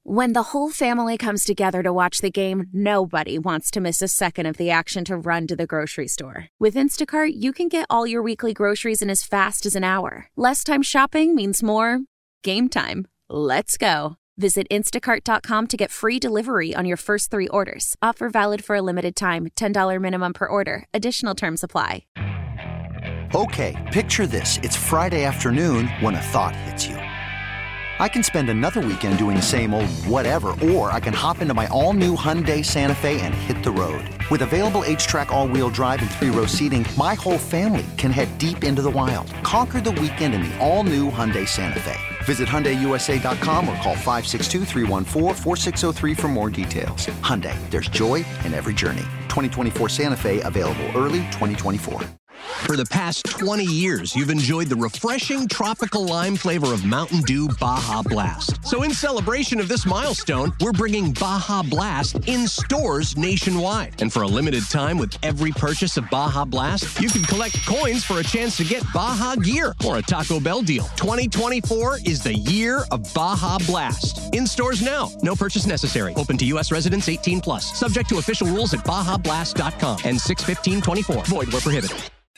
When the whole family comes together to watch the game, nobody wants to miss a second of the action to run to the grocery store. With Instacart, you can get all your weekly groceries in as fast as an hour. Less time shopping means more game time. Let's go. Visit instacart.com to get free delivery on your first 3 orders. Offer valid for a limited time. $10 minimum per order. Additional terms apply. Okay, picture this. It's Friday afternoon when a thought hits you. I can spend another weekend doing the same old whatever, or I can hop into my all-new Hyundai Santa Fe and hit the road. With available H-Track all-wheel drive and 3-row seating, my whole family can head deep into the wild. Conquer the weekend in the all-new Hyundai Santa Fe. Visit HyundaiUSA.com or call 562-314-4603 for more details. Hyundai, there's joy in every journey. 2024 Santa Fe, available early 2024. For the past 20 years, you've enjoyed the refreshing tropical lime flavor of Mountain Dew Baja Blast. So in celebration of this milestone, we're bringing Baja Blast in stores nationwide. And for a limited time, with every purchase of Baja Blast, you can collect coins for a chance to get Baja gear or a Taco Bell deal. 2024 is the year of Baja Blast. In stores now. No purchase necessary. Open to U.S. residents 18 plus. Subject to official rules at BajaBlast.com and 6/15/24. Void where prohibited.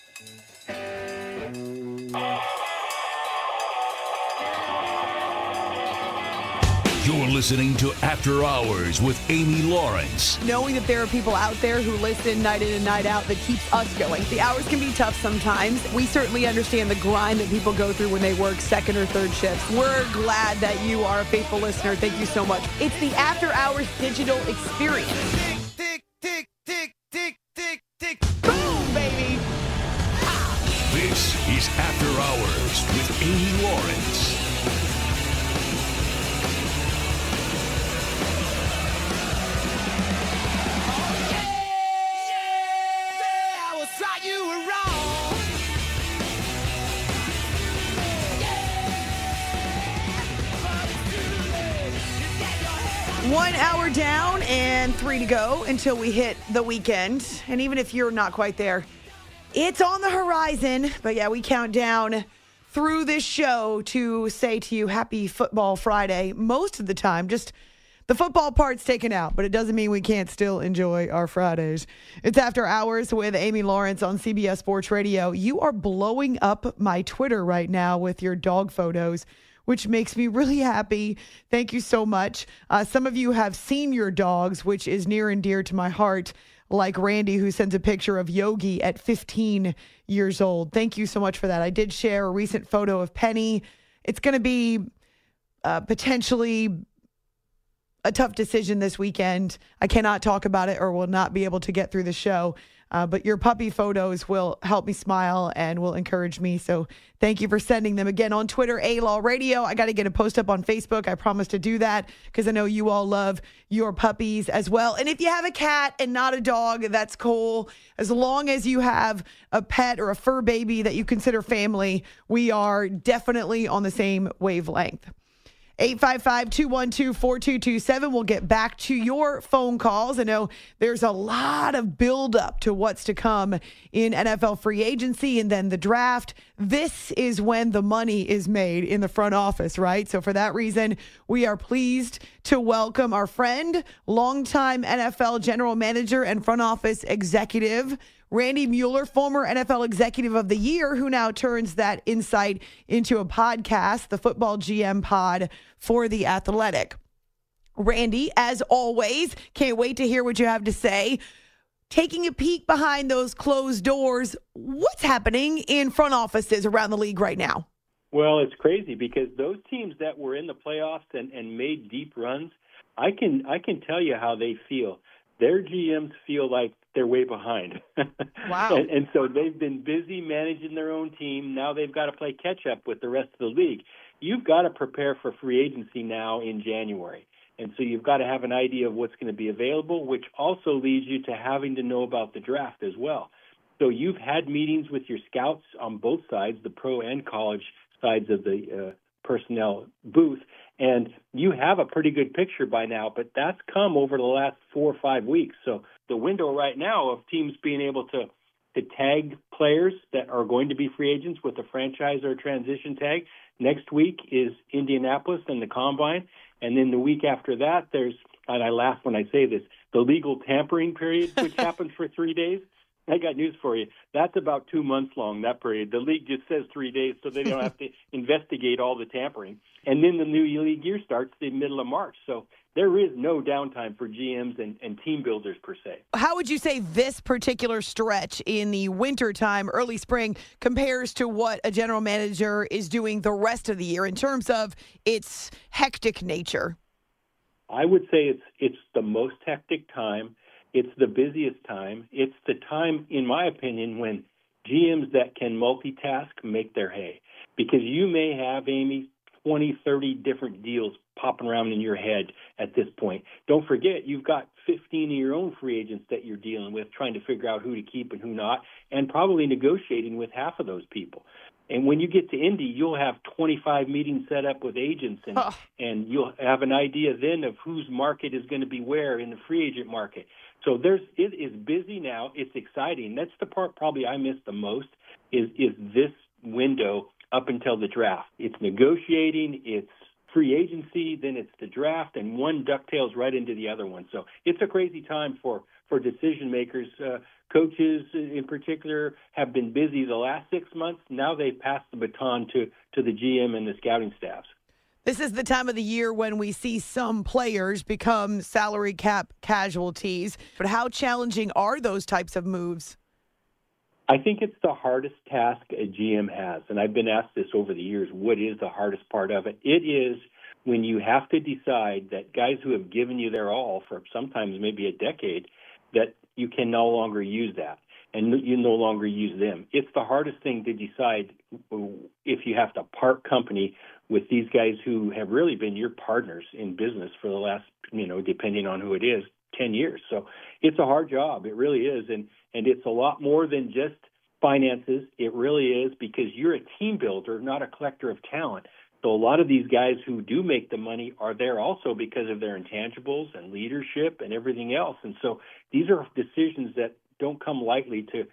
You're listening to After Hours with Amy Lawrence. Knowing that there are people out there who listen night in and night out that keeps us going. The hours can be tough sometimes. We certainly understand the grind that people go through when they work second or third shifts. We're glad that you are a faithful listener. Thank you so much. It's the After Hours digital experience. Tick, tick, tick, tick, tick, tick, tick. Boom, baby. This is After Hours with Amy Lawrence. You were wrong. 1 hour down and 3 to go until we hit the weekend. And even if you're not quite there, it's on the horizon. But yeah, we count down through this show to say to you, happy Football Friday. Most of the time, just the football part's taken out, but it doesn't mean we can't still enjoy our Fridays. It's After Hours with Amy Lawrence on CBS Sports Radio. You are blowing up my Twitter right now with your dog photos, which makes me really happy. Thank you so much. Some of you have seen your dogs, which is near and dear to my heart, like Randy, who sends a picture of Yogi at 15 years old. Thank you so much for that. I did share a recent photo of Penny. It's going to be potentially a tough decision this weekend. I cannot talk about it or will not be able to get through the show. But your puppy photos will help me smile and will encourage me. So thank you for sending them. Again, on Twitter, A-Law Radio. I got to get a post up on Facebook. I promise to do that because I know you all love your puppies as well. And if you have a cat and not a dog, that's cool. As long as you have a pet or a fur baby that you consider family, we are definitely on the same wavelength. 855-212-4227. We'll get back to your phone calls. I know there's a lot of buildup to what's to come in NFL free agency and then the draft. This is when the money is made in the front office, right? So for that reason, we are pleased to welcome our friend, longtime NFL general manager and front office executive, Randy Mueller, former NFL Executive of the Year, who now turns that insight into a podcast, the Football GM Pod for The Athletic. Randy, as always, can't wait to hear what you have to say. Taking a peek behind those closed doors, what's happening in front offices around the league right now? Well, it's crazy because those teams that were in the playoffs and made deep runs, I can tell you how they feel. Their GMs feel like they're way behind. Wow. And so they've been busy managing their own team. Now they've got to play catch up with the rest of the league. You've got to prepare for free agency now in January. And so you've got to have an idea of what's going to be available, which also leads you to having to know about the draft as well. So you've had meetings with your scouts on both sides, the pro and college sides of the personnel booth, and you have a pretty good picture by now, but that's come over the last 4 or 5 weeks. So the window right now of teams being able to tag players that are going to be free agents with a franchise or a transition tag next week is Indianapolis and the Combine, And then the week after that, there's, and I laugh when I say this, the legal tampering period, which happens for 3 days. I got news for you. That's about 2 months long, that period. The league just says 3 days so they don't have to investigate all the tampering. And then the new league year starts the middle of March. So there is no downtime for GMs and team builders per se. How would you say this particular stretch in the wintertime, early spring, compares to what a general manager is doing the rest of the year in terms of its hectic nature? I would say it's the most hectic time. It's the busiest time. It's the time, in my opinion, when GMs that can multitask make their hay. Because you may have, Amy, 20, 30 different deals popping around in your head at this point. Don't forget, you've got 15 of your own free agents that you're dealing with, trying to figure out who to keep and who not, and probably negotiating with half of those people. And when you get to Indy, you'll have 25 meetings set up with agents, and you'll have an idea then of whose market is going to be where in the free agent market. So it is busy now. It's exciting. That's the part probably I miss the most is this window up until the draft. It's negotiating, it's free agency, then it's the draft, and one ducktails right into the other one. So it's a crazy time for decision makers. Coaches in particular have been busy the last 6 months. Now they pass the baton to the GM and the scouting staffs. This is the time of the year when we see some players become salary cap casualties. But how challenging are those types of moves? I think it's the hardest task a GM has, and I've been asked this over the years, what is the hardest part of it? It is when you have to decide that guys who have given you their all for sometimes maybe a decade, that you can no longer use that, and you no longer use them. It's the hardest thing to decide if you have to part company with these guys who have really been your partners in business for the last, depending on who it is, 10 years. So it's a hard job. It really is. And it's a lot more than just finances. It really is, because you're a team builder, not a collector of talent. So a lot of these guys who do make the money are there also because of their intangibles and leadership and everything else. And so these are decisions that don't come lightly to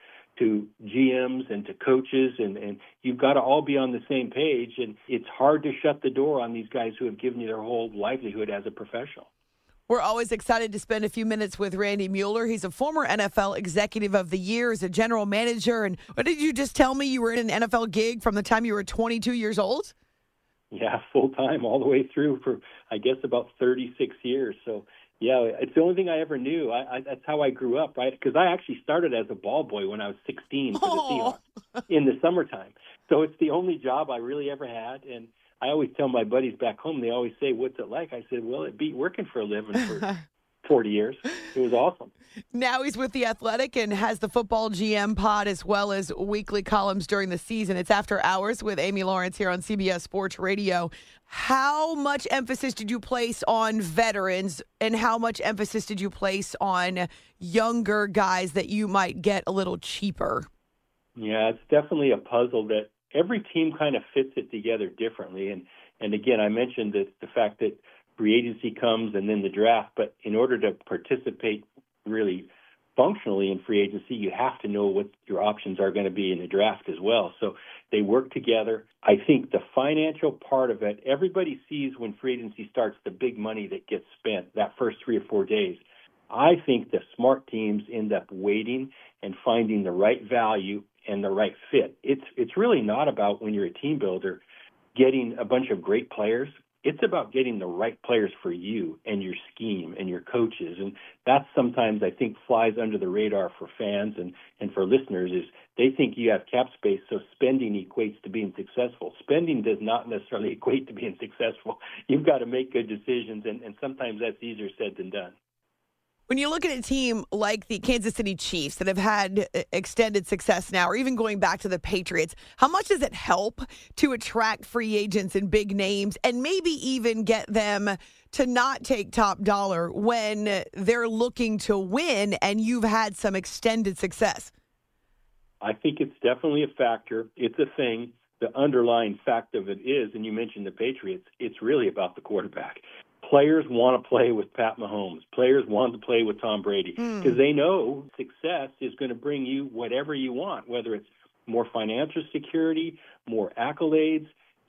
GMs and to coaches, and you've got to all be on the same page. And it's hard to shut the door on these guys who have given you their whole livelihood as a professional. We're always excited to spend a few minutes with Randy Mueller. He's a former NFL Executive of the Year as a general manager. And what did you just tell me? You were in an NFL gig from the time you were 22 years old? Yeah, full time all the way through for, I guess, about 36 years. So, yeah, it's the only thing I ever knew. That's how I grew up, right? Because I actually started as a ball boy when I was 16 for the Seahawks in the summertime. So it's the only job I really ever had. And I always tell my buddies back home, they always say, what's it like? I said, well, it beat working for a living for 40 years. It was awesome. Now he's with The Athletic and has the Football GM pod as well as weekly columns during the season. It's After Hours with Amy Lawrence here on CBS Sports Radio. How much emphasis did you place on veterans, and how much emphasis did you place on younger guys that you might get a little cheaper? Yeah, it's definitely a puzzle that every team kind of fits it together differently. And again, I mentioned the fact that free agency comes and then the draft, but in order to participate really functionally in free agency, you have to know what your options are going to be in the draft as well. So they work together. I think the financial part of it, everybody sees when free agency starts the big money that gets spent that first 3 or 4 days. I think the smart teams end up waiting and finding the right value and the right fit. It's really not about, when you're a team builder, getting a bunch of great players. It's about getting the right players for you and your scheme and your coaches. And that sometimes, I think, flies under the radar for fans and for listeners, is they think you have cap space, so spending equates to being successful. Spending does not necessarily equate to being successful. You've got to make good decisions, and sometimes that's easier said than done. When you look at a team like the Kansas City Chiefs that have had extended success now, or even going back to the Patriots, how much does it help to attract free agents and big names and maybe even get them to not take top dollar when they're looking to win and you've had some extended success? I think it's definitely a factor. It's a thing. The underlying fact of it is, and you mentioned the Patriots, it's really about the quarterback. Players want to play with Pat Mahomes. Players want to play with Tom Brady because they know success is going to bring you whatever you want, whether it's more financial security, more accolades.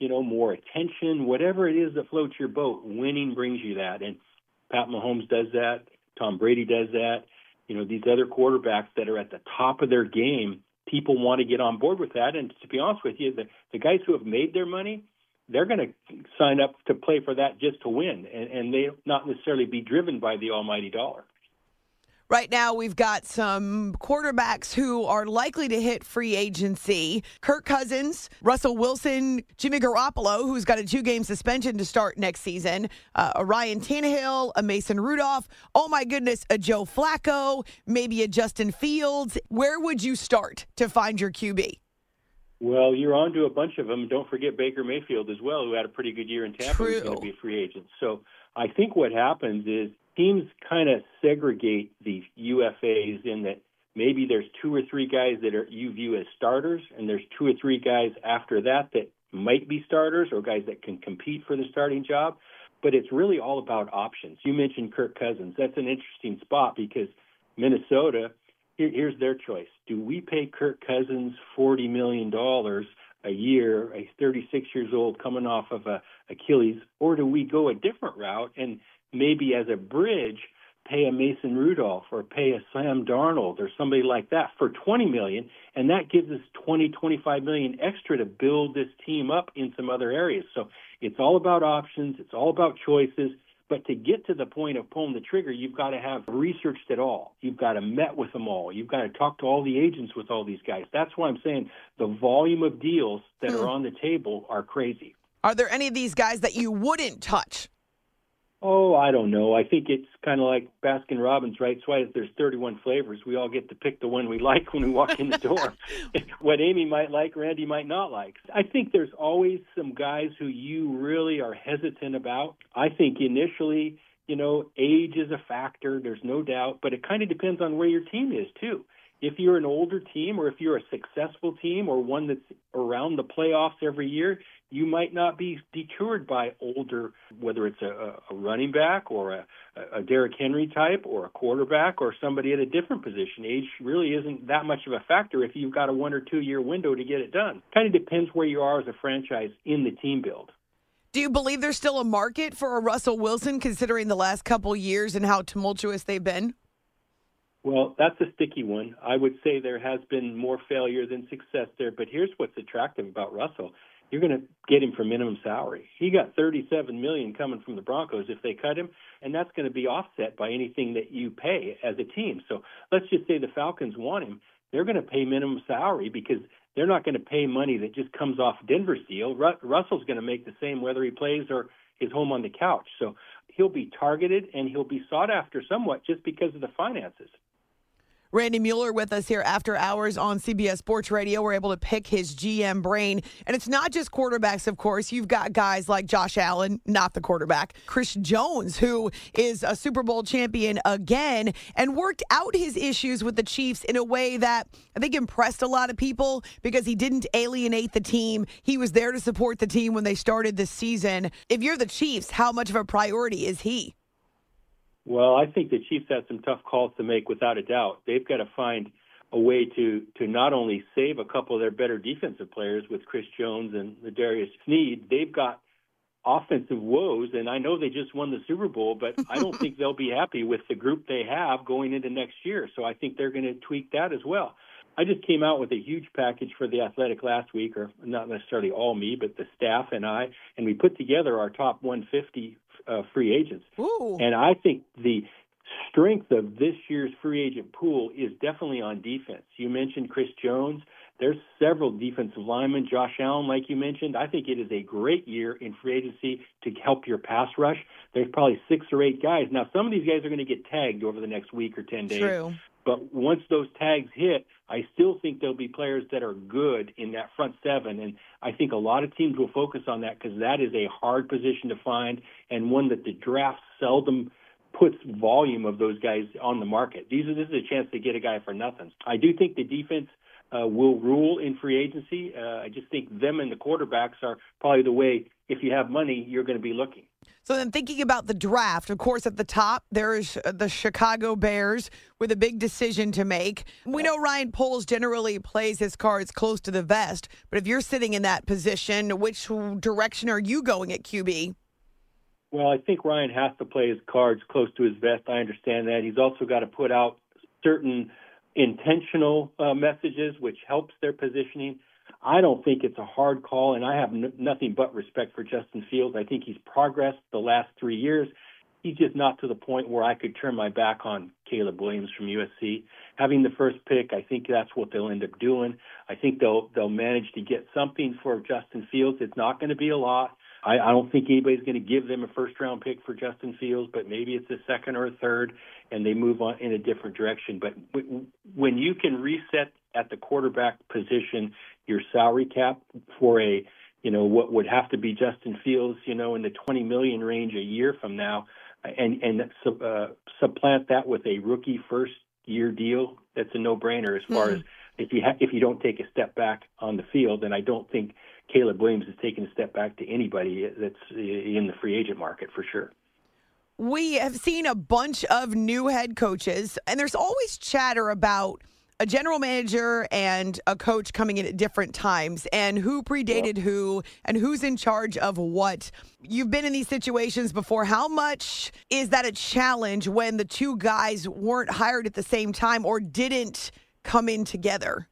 more attention, whatever it is that floats your boat, winning brings you that. And Pat Mahomes does that. Tom Brady does that. These other quarterbacks that are at the top of their game, people want to get on board with that. And to be honest with you, the guys who have made their money, they're going to sign up to play for that just to win, and they not necessarily be driven by the almighty dollar. Right now, we've got some quarterbacks who are likely to hit free agency. Kirk Cousins, Russell Wilson, Jimmy Garoppolo, who's got a 2-game suspension to start next season, a Ryan Tannehill, a Mason Rudolph, oh my goodness, a Joe Flacco, maybe a Justin Fields. Where would you start to find your QB? Well, you're on to a bunch of them. Don't forget Baker Mayfield as well, who had a pretty good year in Tampa. True. He's going to be a free agent. So I think what happens is teams kind of segregate the UFAs in that maybe there's 2 or 3 guys that you view as starters, and there's 2 or 3 guys after that might be starters or guys that can compete for the starting job. But it's really all about options. You mentioned Kirk Cousins. That's an interesting spot because Minnesota, here's their choice. Do we pay Kirk Cousins $40 million a year, a 36 years old coming off of a Achilles, or do we go a different route and maybe as a bridge pay a Mason Rudolph or pay a Sam Darnold or somebody like that for $20 million, and that gives us $25 million extra to build this team up in some other areas. So it's all about options. It's all about choices. But to get to the point of pulling the trigger, you've got to have researched it all. You've got to met with them all. You've got to talk to all the agents with all these guys. That's why I'm saying the volume of deals that are on the table are crazy. Are there any of these guys that you wouldn't touch? Oh, I don't know. I think it's kind of like Baskin-Robbins, right? That's why there's 31 flavors. We all get to pick the one we like when we walk in the door. What Amy might like, Randy might not like. I think there's always some guys who you really are hesitant about. I think initially, age is a factor. There's no doubt. But it kind of depends on where your team is, too. If you're an older team or if you're a successful team or one that's around the playoffs every year, you might not be deterred by older, whether it's a running back or a Derrick Henry type or a quarterback or somebody at a different position. Age really isn't that much of a factor if you've got a 1 or 2 year window to get it done. Kind of depends where you are as a franchise in the team build. Do you believe there's still a market for a Russell Wilson considering the last couple years and how tumultuous they've been? Well, that's a sticky one. I would say there has been more failure than success there, but here's what's attractive about Russell. You're going to get him for minimum salary. He got $37 million coming from the Broncos if they cut him, and that's going to be offset by anything that you pay as a team. So let's just say the Falcons want him. They're going to pay minimum salary because they're not going to pay money that just comes off Denver's deal. Russell's going to make the same whether he plays or is home on the couch. So he'll be targeted and he'll be sought after somewhat just because of the finances. Randy Mueller with us here after hours on CBS Sports Radio. We're able to pick his GM brain. And it's not just quarterbacks, of course. You've got guys like Josh Allen, not the quarterback, Chris Jones, who is a Super Bowl champion again and worked out his issues with the Chiefs in a way that I think impressed a lot of people because he didn't alienate the team. He was there to support the team when they started this season. If you're the Chiefs, how much of a priority is he? Well, I think the Chiefs had some tough calls to make without a doubt. They've got to find a way to not only save a couple of their better defensive players with Chris Jones and Darius Sneed, they've got offensive woes, and I know they just won the Super Bowl, but I don't think they'll be happy with the group they have going into next year. So I think they're going to tweak that as well. I just came out with a huge package for The Athletic last week, or not necessarily all me, but the staff and I, and we put together our top 150 free agents. Ooh. And I think the strength of this year's free agent pool is definitely on defense. You mentioned Chris Jones. There's several defensive linemen. Josh Allen, like you mentioned, I think it is a great year in free agency to help your pass rush. There's probably 6 or 8 guys. Now, some of these guys are going to get tagged over the next week or 10 days. True. But once those tags hit, I still think there'll be players that are good in that front 7. And I think a lot of teams will focus on that because that is a hard position to find and one that the draft seldom puts volume of those guys on the market. This is a chance to get a guy for nothing. I do think the defense will rule in free agency. I just think them and the quarterbacks are probably the way, if you have money, you're going to be looking. So then thinking about the draft, of course, at the top, there's the Chicago Bears with a big decision to make. We know Ryan Poles generally plays his cards close to the vest, but if you're sitting in that position, which direction are you going at QB? Well, I think Ryan has to play his cards close to his vest. I understand that. He's also got to put out certain intentional messages, which helps their positioning. I don't think it's a hard call, and I have nothing but respect for Justin Fields. I think he's progressed the last 3 years. He's just not to the point where I could turn my back on Caleb Williams from USC. Having the first pick, I think that's what they'll end up doing. I think they'll manage to get something for Justin Fields. It's not going to be a lot. I don't think anybody's going to give them a first-round pick for Justin Fields, but maybe it's a second or a third, and they move on in a different direction. But when you can reset at the quarterback position your salary cap for what would have to be Justin Fields, in the $20 million range a year from now, and supplant that with a rookie first-year deal, that's a no-brainer as far as if you don't take a step back on the field. And I don't think Caleb Williams is taking a step back to anybody that's in the free agent market for sure. We have seen a bunch of new head coaches, and there's always chatter about a general manager and a coach coming in at different times and who predated who and who's in charge of what. You've been in these situations before. How much is that a challenge when the two guys weren't hired at the same time or didn't come in together?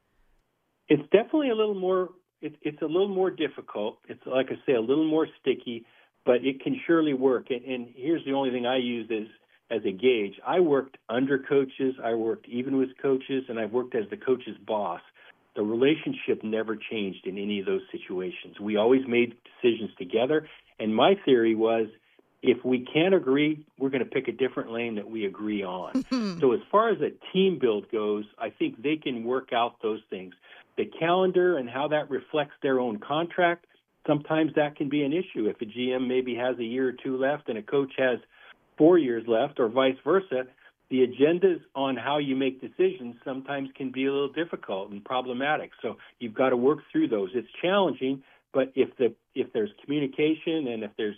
It's definitely a little more. It's a little more difficult. It's, like I say, a little more sticky, but it can surely work. And here's the only thing I use as a gauge. I worked under coaches, I worked even with coaches, and I've worked as the coach's boss. The relationship never changed in any of those situations. We always made decisions together, and my theory was if we can't agree, we're going to pick a different lane that we agree on. So as far as a team build goes, I think they can work out those things. The calendar and how that reflects their own contract, sometimes that can be an issue. If a GM maybe has a year or two left and a coach has 4 years left or vice versa, the agendas on how you make decisions sometimes can be a little difficult and problematic. So you've got to work through those. It's challenging, but if there's communication and if there's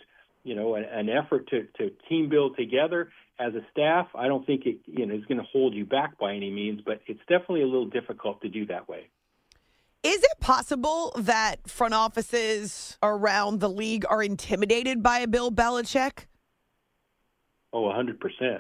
an effort to team build together as a staff, I don't think it is going to hold you back by any means, but it's definitely a little difficult to do that way. Is it possible that front offices around the league are intimidated by a Bill Belichick? Oh, 100%.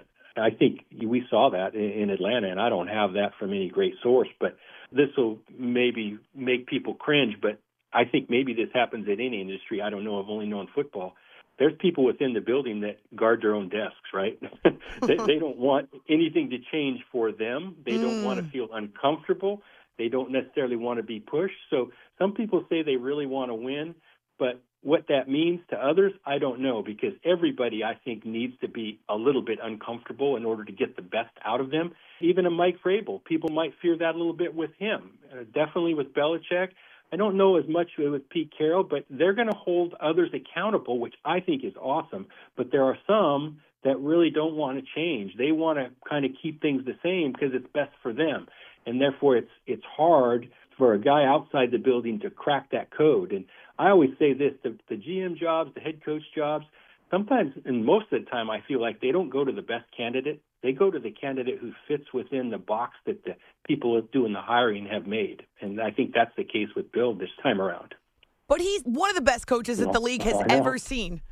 I think we saw that in Atlanta, and I don't have that from any great source, but this will maybe make people cringe, but I think maybe this happens in any industry. I don't know. I've only known football. There's people within the building that guard their own desks, right? They don't want anything to change for them. They don't want to feel uncomfortable. They don't necessarily want to be pushed. So some people say they really want to win, but what that means to others, I don't know, because everybody, I think, needs to be a little bit uncomfortable in order to get the best out of them. Even a Mike Vrabel, people might fear that a little bit with him. Definitely with Belichick. I don't know as much with Pete Carroll, but they're going to hold others accountable, which I think is awesome. But there are some that really don't want to change. They want to kind of keep things the same because it's best for them. And therefore, it's hard for a guy outside the building to crack that code. And I always say this, the GM jobs, the head coach jobs, sometimes, and most of the time, I feel like they don't go to the best candidate. They go to the candidate who fits within the box that the people doing the hiring have made. And I think that's the case with Bill this time around. But he's one of the best coaches that the league has ever seen.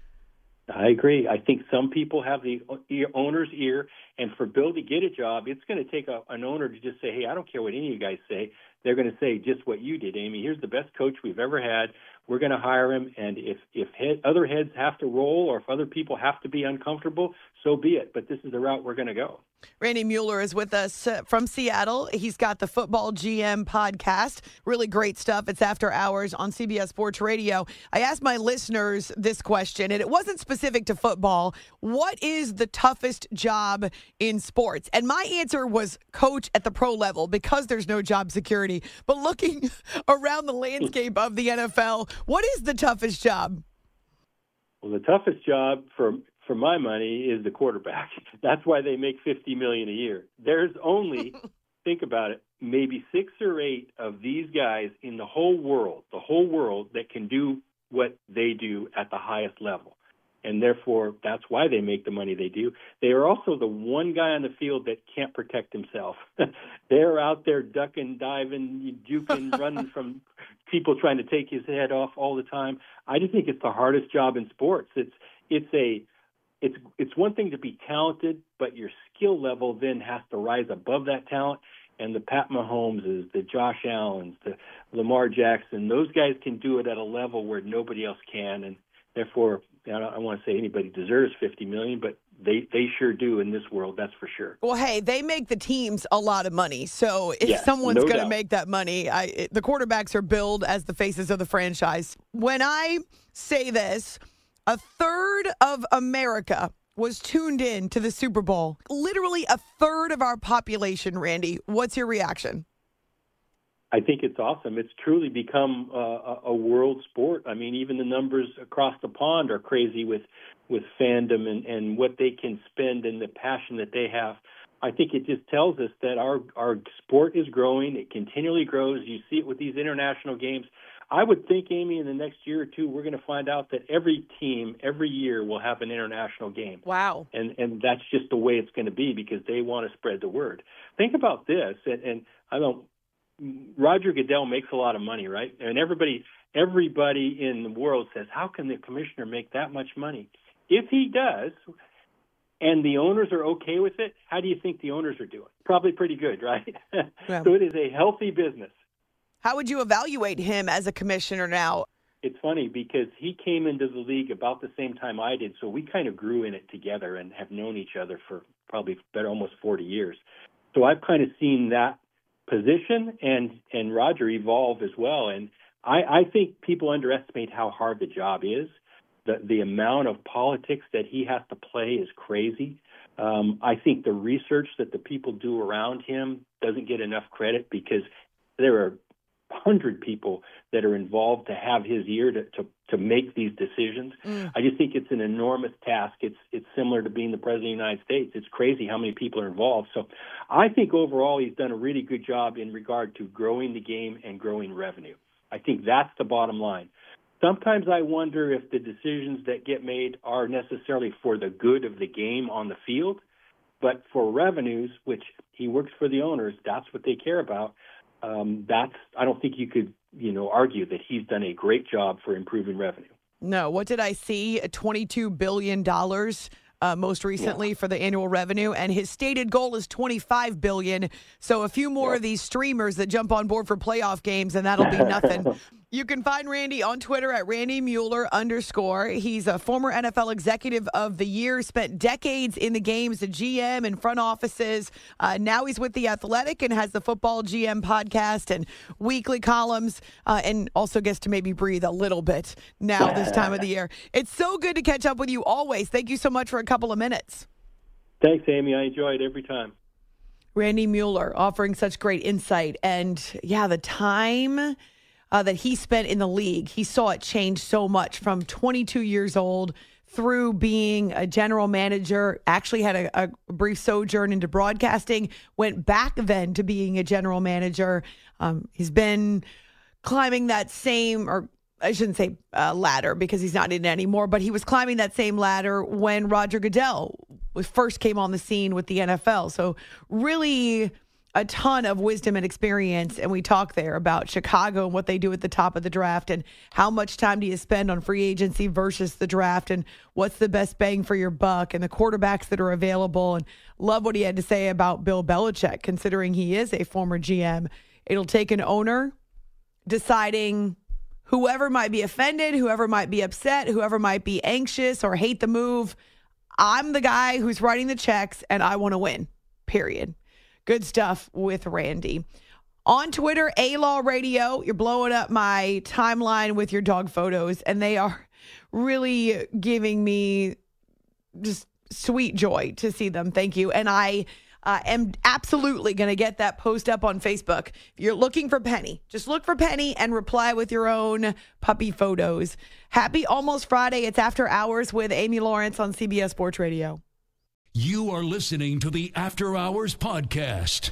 I agree. I think some people have the owner's ear, and for Bill to get a job, it's going to take an owner to just say, hey, I don't care what any of you guys say. They're going to say just what you did, Amy. Here's the best coach we've ever had. We're going to hire him, and if other heads have to roll or if other people have to be uncomfortable, so be it. But this is the route we're going to go. Randy Mueller is with us from Seattle. He's got the Football GM podcast. Really great stuff. It's After Hours on CBS Sports Radio. I asked my listeners this question, and it wasn't specific to football. What is the toughest job in sports? And my answer was coach at the pro level because there's no job security. But looking around the landscape of the NFL, what is the toughest job? Well, the toughest job for my money is the quarterback. That's why they make $50 million a year. There's only, think about it, maybe 6 or 8 of these guys in the whole world that can do what they do at the highest level. and therefore that's why they make the money they do. They are also the one guy on the field that can't protect himself. They're out there ducking, diving, juking, running from people trying to take his head off all the time. I just think it's the hardest job in sports. It's one thing to be talented, but your skill level then has to rise above that talent. And the Pat Mahomes, the Josh Allens, the Lamar Jackson, those guys can do it at a level where nobody else can. And therefore, I don't want to say anybody deserves $50 million, but they sure do in this world, that's for sure. Well, hey, they make the teams a lot of money. So if someone's going to make that money, the quarterbacks are billed as the faces of the franchise. When I say this, a third of America was tuned in to the Super Bowl. Literally a third of our population, Randy. What's your reaction? I think it's awesome. It's truly become a world sport. I mean, even the numbers across the pond are crazy with fandom and what they can spend and the passion that they have. I think it just tells us that our sport is growing. It continually grows. You see it with these international games. I would think, Amy, in the next year or two, we're going to find out that every team, every year, will have an international game. Wow. And that's just the way it's going to be because they want to spread the word. Think about this, and I don't, Roger Goodell makes a lot of money, right? And everybody in the world says, how can the commissioner make that much money? If he does, and the owners are okay with it, how do you think the owners are doing? Probably pretty good, right? Yeah. So it is a healthy business. How would you evaluate him as a commissioner now? It's funny because he came into the league about the same time I did, so we kind of grew in it together and have known each other for probably almost 40 years. So I've kind of seen that position and Roger evolve as well. And I think people underestimate how hard the job is. The amount of politics that he has to play is crazy. I think the research that the people do around him doesn't get enough credit because there are 100 people that are involved to have his ear to make these decisions. I just think it's an enormous task. It's similar to being the president of the United States. It's crazy how many people are involved. So I think overall he's done a really good job in regard to growing the game and growing revenue. I think that's the bottom line. Sometimes I wonder if the decisions that get made are necessarily for the good of the game on the field, but for revenues, which he works for the owners, that's what they care about. I don't think you could, argue that he's done a great job for improving revenue. No. What did I see? $22 billion most recently for the annual revenue, and his stated goal is $25 billion. So a few more of these streamers that jump on board for playoff games, and that'll be nothing. You can find Randy on Twitter at @RandyMueller_. He's a former NFL Executive of the Year, spent decades in the games, a GM and front offices. Now he's with The Athletic and has the Football GM podcast and weekly columns, and also gets to maybe breathe a little bit now this time of the year. It's so good to catch up with you always. Thank you so much for a couple of minutes. Thanks, Amy. I enjoy it every time. Randy Mueller offering such great insight. And, the time that he spent in the league, he saw it change so much from 22 years old through being a general manager, actually had a brief sojourn into broadcasting, went back then to being a general manager. He's been climbing that same, or I shouldn't say ladder because he's not in it anymore, but he was climbing that same ladder when Roger Goodell first came on the scene with the NFL. So really a ton of wisdom and experience, and we talk there about Chicago and what they do at the top of the draft and how much time do you spend on free agency versus the draft and what's the best bang for your buck and the quarterbacks that are available, and love what he had to say about Bill Belichick, considering he is a former GM. It'll take an owner deciding whoever might be offended, whoever might be upset, whoever might be anxious or hate the move. I'm the guy who's writing the checks and I want to win, period. Good stuff with Randy. On Twitter, A-Law Radio, you're blowing up my timeline with your dog photos, and they are really giving me just sweet joy to see them. Thank you. And I am absolutely going to get that post up on Facebook. If you're looking for Penny, just look for Penny and reply with your own puppy photos. Happy almost Friday. It's After Hours with Amy Lawrence on CBS Sports Radio. You are listening to the After Hours Podcast.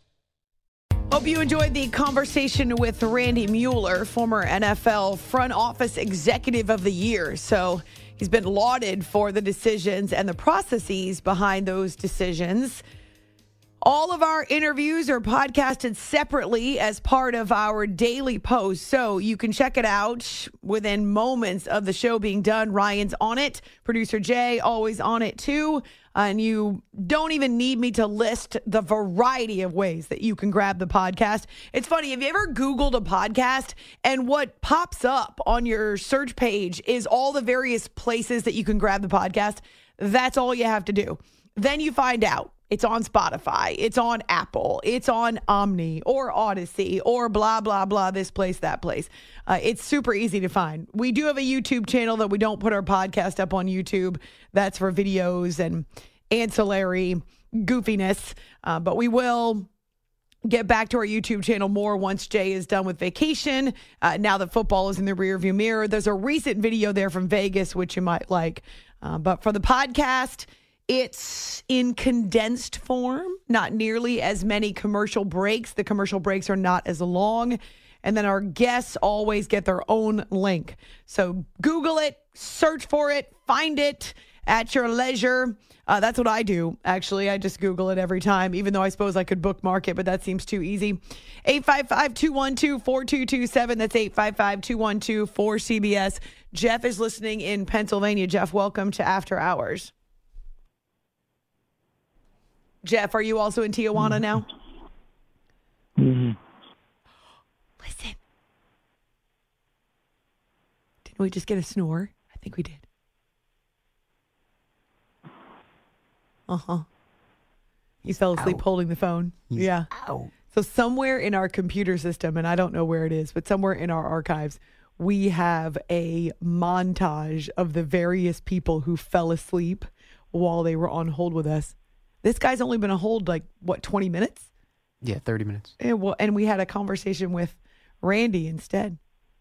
Hope you enjoyed the conversation with Randy Mueller, former NFL front office executive of the year. So He's been lauded for the decisions and the processes behind those decisions. All of our interviews are podcasted separately as part of our daily post, so you can check it out within moments of the show being done. Ryan's on it. Producer Jay, always on it too. And you don't even need me to list the variety of ways that you can grab the podcast. It's funny, have you ever Googled a podcast and what pops up on your search page is all the various places that you can grab the podcast? That's all you have to do. Then you find out. It's on Spotify, it's on Apple, it's on Omni or Odyssey or blah, blah, blah, this place, that place. It's super easy to find. We do have a YouTube channel that we don't put our podcast up on YouTube. That's for videos and ancillary goofiness. But we will get back to our YouTube channel more once Jay is done with vacation. Now that football is in the rearview mirror, there's a recent video there from Vegas, which you might like. But for the podcast, it's in condensed form, not nearly as many commercial breaks. The commercial breaks are not as long. And then our guests always get their own link. So Google it, search for it, find it at your leisure. That's what I do, actually. I just Google it every time, even though I suppose I could bookmark it, but that seems too easy. 855-212-4227. That's 855-212-4CBS. Jeff is listening in Pennsylvania. Jeff, welcome to After Hours. Jeff, are you also in Tijuana now? Mm-hmm. Listen. Didn't we just get a snore? I think we did. Uh-huh. He fell asleep holding the phone. Yeah. Ow. So somewhere in our computer system, and I don't know where it is, but somewhere in our archives, we have a montage of the various people who fell asleep while they were on hold with us. This guy's only been on hold 20 minutes? Yeah, 30 minutes. And we had a conversation with Randy instead.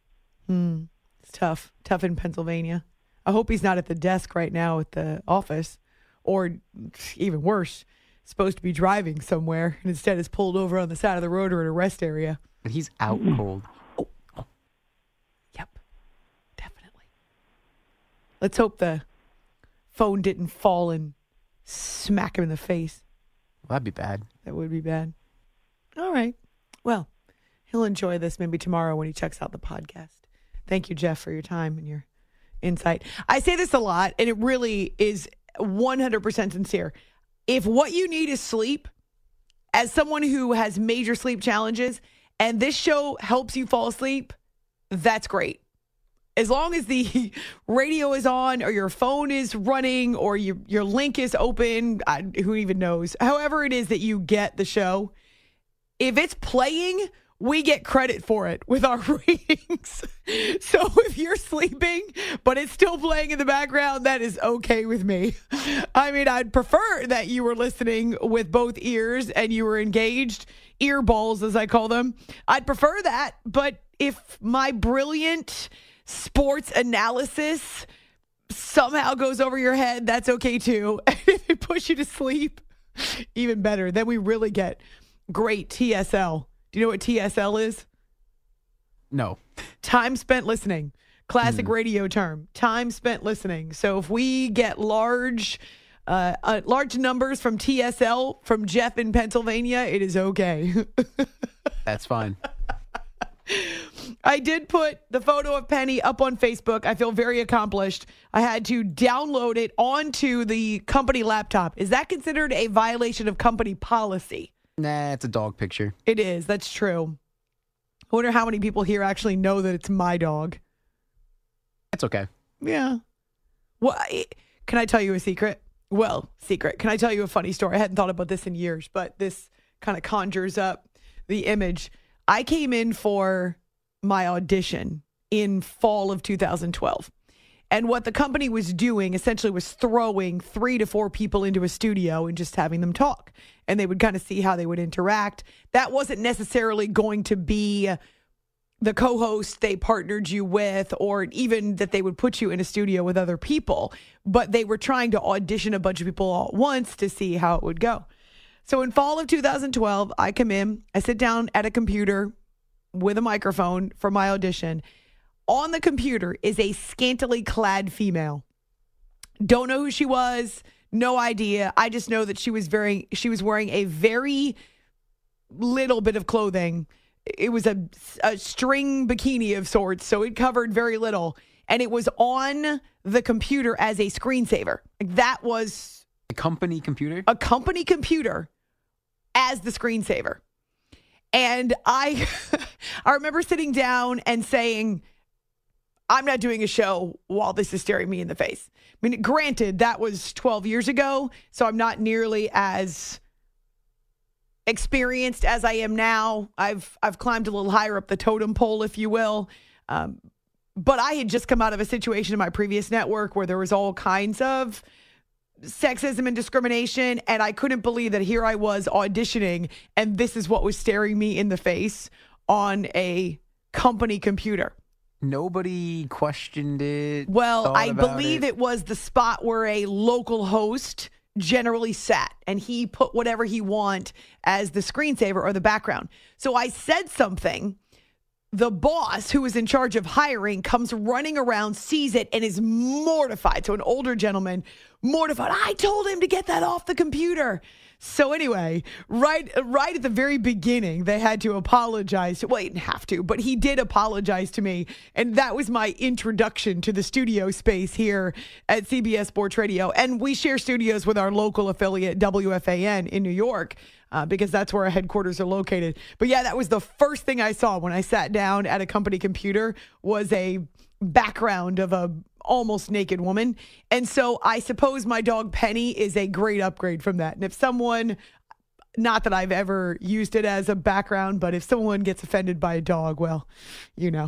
It's tough. Tough in Pennsylvania. I hope he's not at the desk right now at the office. Or even worse, supposed to be driving somewhere and instead is pulled over on the side of the road or at a rest area. But he's out cold. Oh. Yep. Definitely. Let's hope the phone didn't fall and smack him in the face. Well, that'd be bad. That would be bad. All right. Well, he'll enjoy this maybe tomorrow when he checks out the podcast. Thank you, Jeff, for your time and your insight. I say this a lot, and it really is 100% sincere. If what you need is sleep, as someone who has major sleep challenges, and this show helps you fall asleep, that's great. As long as the radio is on or your phone is running or your link is open, who even knows? However it is that you get the show, if it's playing, we get credit for it with our ratings. So if you're sleeping, but it's still playing in the background, that is okay with me. I mean, I'd prefer that you were listening with both ears and you were engaged, earballs as I call them. I'd prefer that. But if my brilliant sports analysis somehow goes over your head, that's okay too. If it push you to sleep, even better. Then we really get great TSL. Do you know what TSL is? No. Time spent listening. Classic radio term. Time spent listening. So if we get large numbers from TSL from Jeff in Pennsylvania, it is okay. That's fine. I did put the photo of Penny up on Facebook. I feel very accomplished. I had to download it onto the company laptop. Is that considered a violation of company policy? Nah, it's a dog picture. It is. That's true. I wonder how many people here actually know that it's my dog. It's okay. Yeah. Well, can I tell you a secret? Well, secret. Can I tell you a funny story? I hadn't thought about this in years, but this kind of conjures up the image. I came in for my audition in fall of 2012. And what the company was doing essentially was throwing 3 to 4 people into a studio and just having them talk. And they would kind of see how they would interact. That wasn't necessarily going to be the co-host they partnered you with, or even that they would put you in a studio with other people. But they were trying to audition a bunch of people all at once to see how it would go. So in fall of 2012, I come in, I sit down at a computer with a microphone for my audition. On the computer is a scantily clad female. Don't know who she was. No idea. I just know that she was wearing a very little bit of clothing. It was a string bikini of sorts, so it covered very little. And it was on the computer as a screensaver. That was A company computer? a company computer as the screensaver. And I remember sitting down and saying, I'm not doing a show while this is staring me in the face. I mean, granted, that was 12 years ago, so I'm not nearly as experienced as I am now. I've climbed a little higher up the totem pole, if you will. But I had just come out of a situation in my previous network where there was all kinds of sexism and discrimination, and I couldn't believe that here I was auditioning, and this is what was staring me in the face on a company computer. Nobody questioned it. Well, I believe it was the spot where a local host generally sat, and he put whatever he want as the screensaver or the background. So I said something. The boss, who is in charge of hiring, comes running around, sees it, and is mortified. So an older gentleman, mortified. I told him to get that off the computer. So anyway, right at the very beginning, they had to apologize. Well, he didn't have to, but he did apologize to me. And that was my introduction to the studio space here at CBS Sports Radio. And we share studios with our local affiliate, WFAN, in New York, because that's where our headquarters are located. But yeah, that was the first thing I saw when I sat down at a company computer, was a background of a almost naked woman. And so I suppose my dog Penny is a great upgrade from that. And if someone, not that I've ever used it as a background, but if someone gets offended by a dog, well, you know.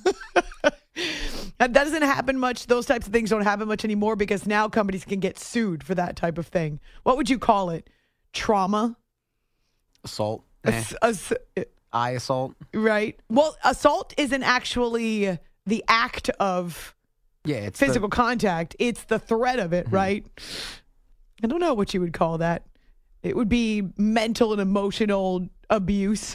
That doesn't happen much. Those types of things don't happen much anymore because now companies can get sued for that type of thing. What would you call it? Trauma? Assault. Eye assault. Right. Well, assault isn't actually the act of it's physical contact. It's the threat of it, right? I don't know what you would call that. It would be mental and emotional abuse.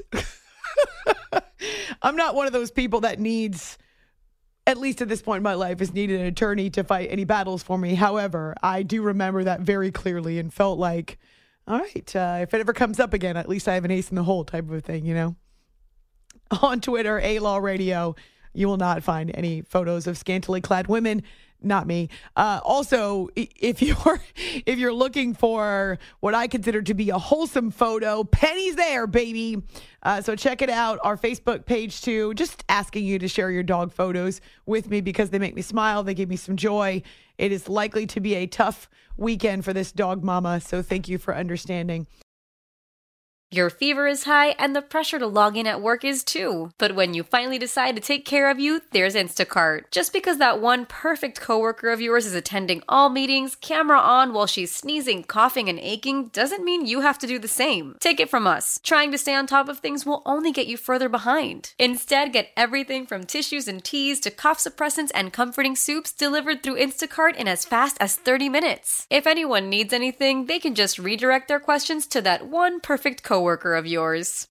I'm not one of those people that needs, at least at this point in my life, has needed an attorney to fight any battles for me. However, I do remember that very clearly and felt like, all right, if it ever comes up again, at least I have an ace in the hole type of a thing, you know? On Twitter, A-Law Radio, you will not find any photos of scantily clad women. Not me. Also, if you're looking for what I consider to be a wholesome photo, Penny's there, baby. So check it out. Our Facebook page too. Just asking you to share your dog photos with me because they make me smile. They give me some joy. It is likely to be a tough weekend for this dog mama. So thank you for understanding. Your fever is high and the pressure to log in at work is too. But when you finally decide to take care of you, there's Instacart. Just because that one perfect coworker of yours is attending all meetings, camera on while she's sneezing, coughing, and aching, doesn't mean you have to do the same. Take it from us. Trying to stay on top of things will only get you further behind. Instead, get everything from tissues and teas to cough suppressants and comforting soups delivered through Instacart in as fast as 30 minutes. If anyone needs anything, they can just redirect their questions to that one perfect coworker of yours.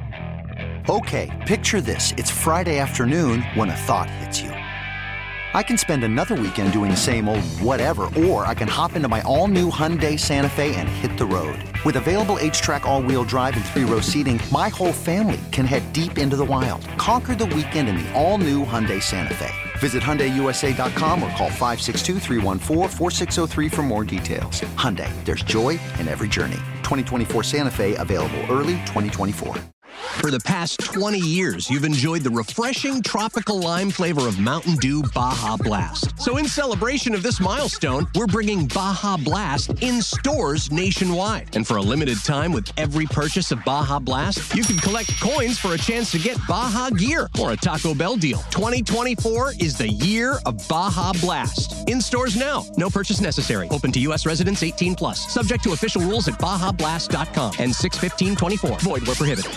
Okay, picture this. It's Friday afternoon when a thought hits you. I can spend another weekend doing the same old whatever, or I can hop into my all-new Hyundai Santa Fe and hit the road. With available H-Track all-wheel drive and 3-row seating, my whole family can head deep into the wild. Conquer the weekend in the all-new Hyundai Santa Fe. Visit HyundaiUSA.com or call 562-314-4603 for more details. Hyundai, there's joy in every journey. 2024 Santa Fe, available early 2024. For the past 20 years, you've enjoyed the refreshing tropical lime flavor of Mountain Dew Baja Blast. So in celebration of this milestone, we're bringing Baja Blast in stores nationwide. And for a limited time, with every purchase of Baja Blast, you can collect coins for a chance to get Baja gear or a Taco Bell deal. 2024 is the year of Baja Blast. In stores now. No purchase necessary. Open to U.S. residents 18 plus. Subject to official rules at BajaBlast.com and 6/15/24. Void where prohibited.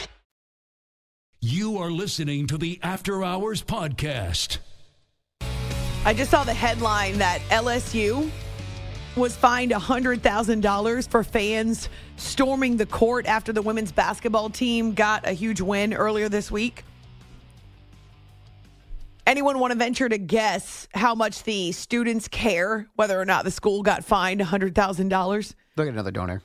You are listening to the After Hours Podcast. I just saw the headline that LSU was fined $100,000 for fans storming the court after the women's basketball team got a huge win earlier this week. Anyone want to venture to guess how much the students care, whether or not the school got fined $100,000? Look at another donor.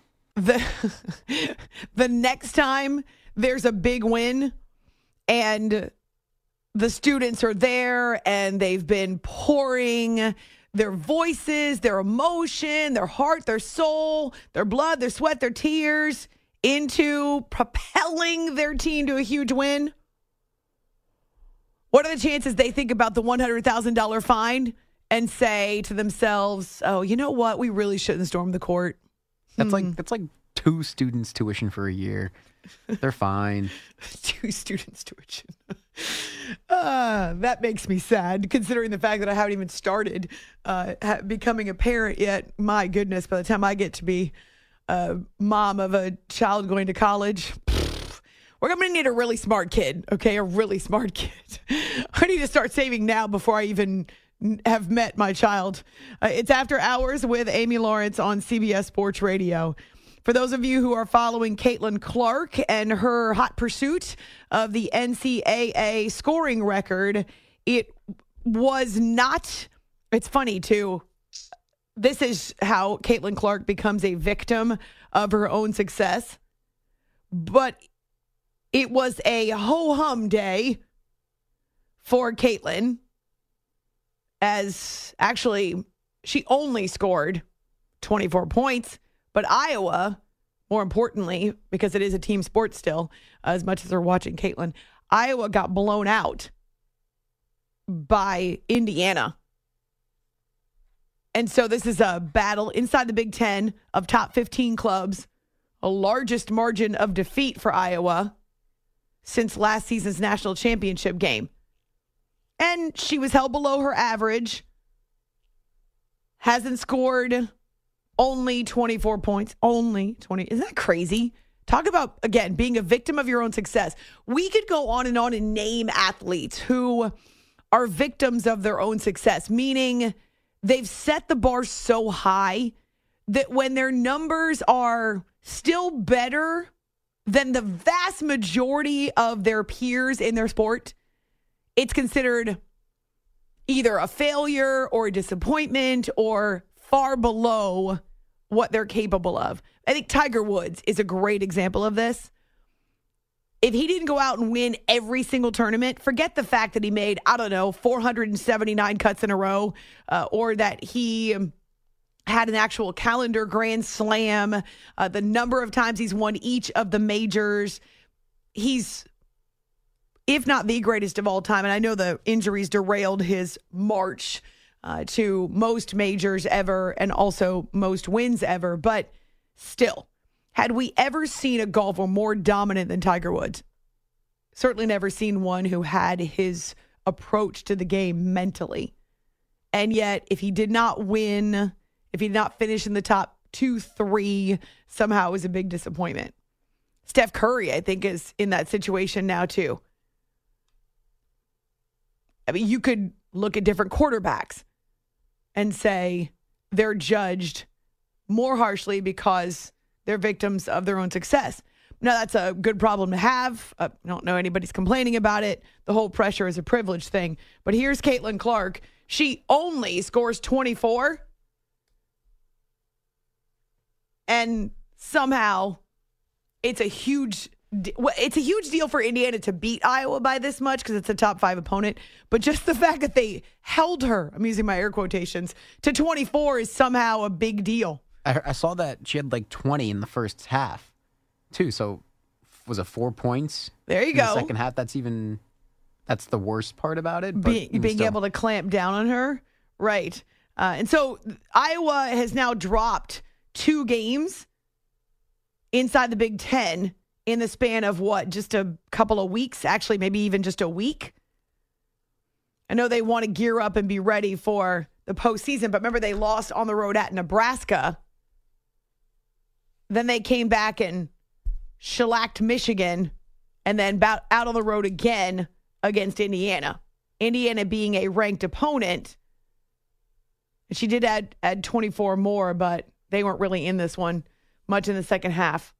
The next time there's a big win and the students are there and they've been pouring their voices, their emotion, their heart, their soul, their blood, their sweat, their tears into propelling their team to a huge win. What are the chances they think about the $100,000 fine and say to themselves, oh, you know what? We really shouldn't storm the court. That's like 2 students' tuition for a year. They're fine. 2 students' tuition. That makes me sad, considering the fact that I haven't even started becoming a parent yet. My goodness, by the time I get to be a mom of a child going to college, we're going to need a really smart kid, okay? A really smart kid. I need to start saving now before I even have met my child. It's After Hours with Amy Lawrence on CBS Sports Radio. For those of you who are following Caitlin Clark and her hot pursuit of the NCAA scoring record, it was not, it's funny too. This is how Caitlin Clark becomes a victim of her own success. But it was a ho-hum day for Caitlin, as actually she only scored 24 points. But Iowa, more importantly, because it is a team sport still, as much as they're watching Caitlin, Iowa got blown out by Indiana. And so this is a battle inside the Big Ten of top 15 clubs, a largest margin of defeat for Iowa since last season's national championship game. And she was held below her average, hasn't scored only 24 points, only 20. Isn't that crazy? Talk about, again, being a victim of your own success. We could go on and name athletes who are victims of their own success, meaning they've set the bar so high that when their numbers are still better than the vast majority of their peers in their sport, it's considered either a failure or a disappointment or far below what they're capable of. I think Tiger Woods is a great example of this. If he didn't go out and win every single tournament, forget the fact that he made, 479 cuts in a row, or that he had an actual calendar grand slam, the number of times he's won each of the majors. He's, if not the greatest of all time, and I know the injuries derailed his march to most majors ever and also most wins ever, but still, had we ever seen a golfer more dominant than Tiger Woods? Certainly never seen one who had his approach to the game mentally. And yet, if he did not win, if he did not finish in the top 2, 3, somehow it was a big disappointment. Steph Curry, I think, is in that situation now too. I mean, you could look at different quarterbacks and say they're judged more harshly because they're victims of their own success. Now, that's a good problem to have. I don't know anybody's complaining about it. The whole pressure is a privilege thing. But here's Caitlin Clark. She only scores 24. And somehow it's a huge deal for Indiana to beat Iowa by this much because it's a top 5 opponent. But just the fact that they held her, I'm using my air quotations, to 24 is somehow a big deal. I saw that she had like 20 in the first half, too. So was it 4 points? There you in go. The second half, that's the worst part about it. But being able to clamp down on her. Right. And so Iowa has now dropped 2 games inside the Big Ten in the span of just a couple of weeks, actually maybe even just a week. I know they want to gear up and be ready for the postseason, but remember they lost on the road at Nebraska. Then they came back and shellacked Michigan and then out on the road again against Indiana. Indiana being a ranked opponent. She did add 24 more, but they weren't really in this one much in the second half.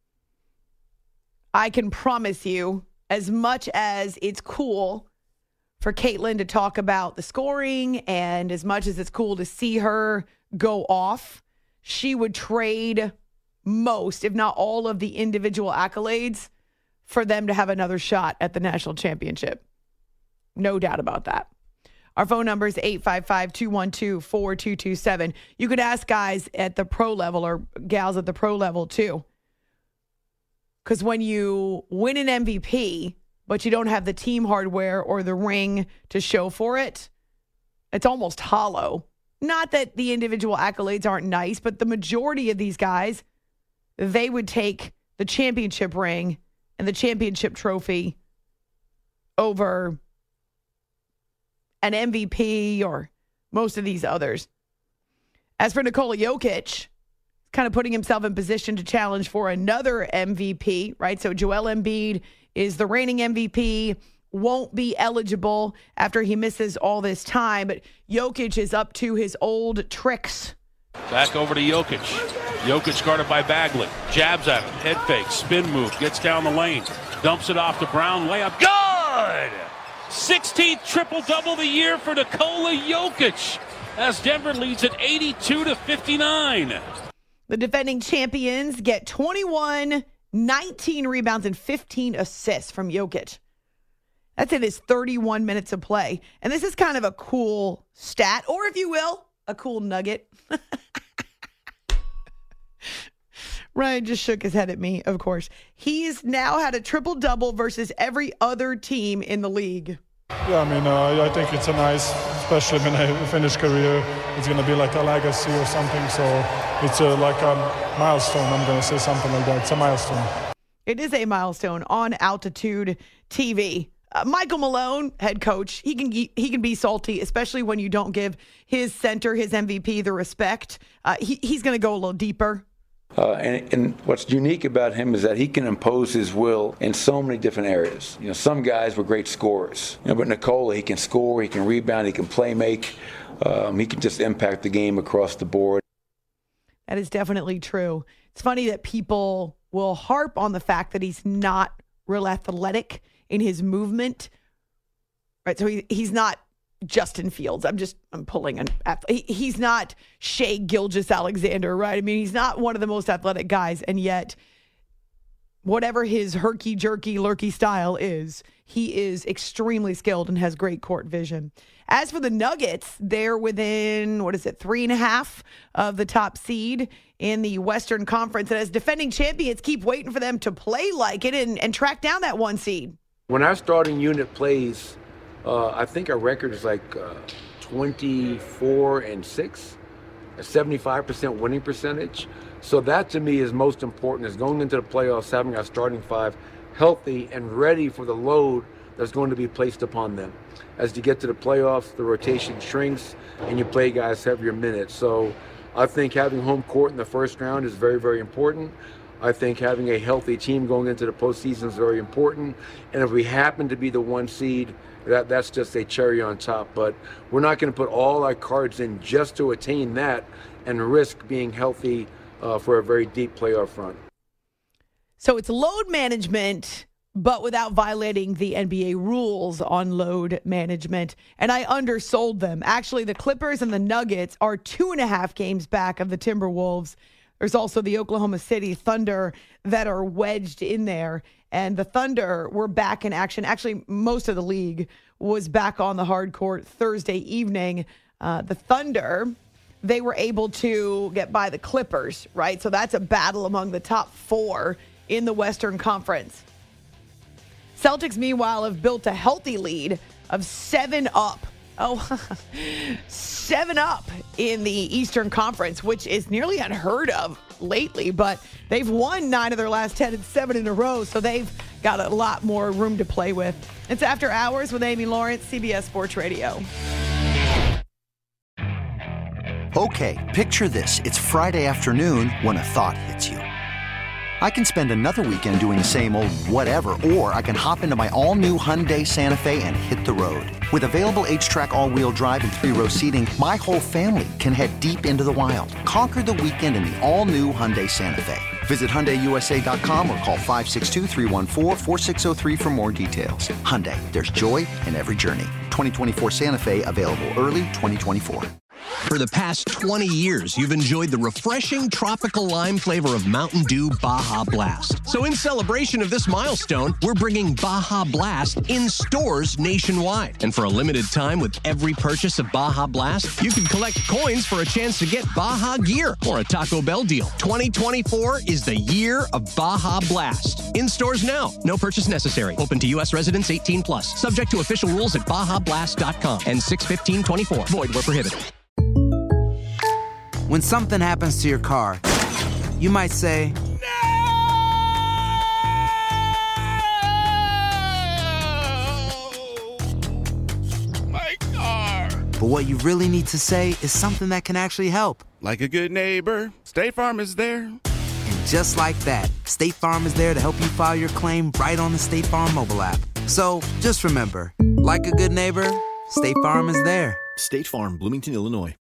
I can promise you, as much as it's cool for Caitlin to talk about the scoring, and as much as it's cool to see her go off, she would trade most, if not all, of the individual accolades for them to have another shot at the national championship. No doubt about that. Our phone number is 855-212-4227. You could ask guys at the pro level or gals at the pro level too. Because when you win an MVP, but you don't have the team hardware or the ring to show for it, it's almost hollow. Not that the individual accolades aren't nice, but the majority of these guys, they would take the championship ring and the championship trophy over an MVP or most of these others. As for Nikola Jokic, kind of putting himself in position to challenge for another MVP, right? So Joel Embiid is the reigning MVP, won't be eligible after he misses all this time, but Jokic is up to his old tricks. Back over to Jokic. Jokic guarded by Bagley. Jabs at him. Head fake. Spin move. Gets down the lane. Dumps it off to Brown. Layup. Good! 16th triple-double of the year for Nikola Jokic as Denver leads at 82-59. The defending champions get 21, 19 rebounds, and 15 assists from Jokic. That's in his 31 minutes of play. And this is kind of a cool stat, or if you will, a cool nugget. Ryan just shook his head at me, of course. He's now had a triple-double versus every other team in the league. Yeah, I think it's a nice, especially when I finish career, it's going to be like a legacy or something. So it's like a milestone. I'm going to say something like that. It's a milestone. It is a milestone on Altitude TV. Michael Malone, head coach, he can be salty, especially when you don't give his center, his MVP, the respect. He's going to go a little deeper. And what's unique about him is that he can impose his will in so many different areas. Some guys were great scorers, but Nikola, he can score, he can rebound, he can play make. He can just impact the game across the board. That is definitely true. It's funny that people will harp on the fact that he's not real athletic in his movement. Right, so he's not Justin Fields. I'm pulling an athlete. He's not Shai Gilgeous-Alexander, right? He's not one of the most athletic guys, and yet whatever his herky-jerky, lurky style is, he is extremely skilled and has great court vision. As for the Nuggets, they're within, 3.5 of the top seed in the Western Conference, and as defending champions, keep waiting for them to play like it and track down that one seed. When our starting unit plays, I think our record is like 24-6, a 75% winning percentage. So that to me is most important, is going into the playoffs, having our starting five healthy and ready for the load that's going to be placed upon them. As you get to the playoffs, the rotation shrinks and you play guys heavier minutes. So I think having home court in the first round is very, very important. I think having a healthy team going into the postseason is very important. And if we happen to be the one seed, that's just a cherry on top. But we're not going to put all our cards in just to attain that and risk being healthy for a very deep playoff run. So it's load management, but without violating the NBA rules on load management. And I undersold them. Actually, the Clippers and the Nuggets are 2.5 games back of the Timberwolves. There's also the Oklahoma City Thunder that are wedged in there. And the Thunder were back in action. Actually, most of the league was back on the hard court Thursday evening. The Thunder, they were able to get by the Clippers, right? So that's a battle among the top 4 in the Western Conference. Celtics, meanwhile, have built a healthy lead of 7 up. 7 up in the Eastern Conference, which is nearly unheard of lately, but they've won 9 of their last 10 and 7 in a row, so they've got a lot more room to play with. It's After Hours with Amy Lawrence, CBS Sports Radio. Okay, picture this. It's Friday afternoon when a thought hits you. I can spend another weekend doing the same old whatever, or I can hop into my all-new Hyundai Santa Fe and hit the road. With available H-Track all-wheel drive and 3-row seating, my whole family can head deep into the wild. Conquer the weekend in the all-new Hyundai Santa Fe. Visit HyundaiUSA.com or call 562-314-4603 for more details. Hyundai, there's joy in every journey. 2024 Santa Fe, available early 2024. For the past 20 years, you've enjoyed the refreshing tropical lime flavor of Mountain Dew Baja Blast. So in celebration of this milestone, we're bringing Baja Blast in stores nationwide. And for a limited time, with every purchase of Baja Blast, you can collect coins for a chance to get Baja gear or a Taco Bell deal. 2024 is the year of Baja Blast. In stores now. No purchase necessary. Open to U.S. residents 18 plus. Subject to official rules at BajaBlast.com and 6/15/24. Void where prohibited. When something happens to your car, you might say, My car. But what you really need to say is something that can actually help. Like a good neighbor, State Farm is there. And just like that, State Farm is there to help you file your claim right on the State Farm mobile app. So just remember, like a good neighbor, State Farm is there. State Farm, Bloomington, Illinois.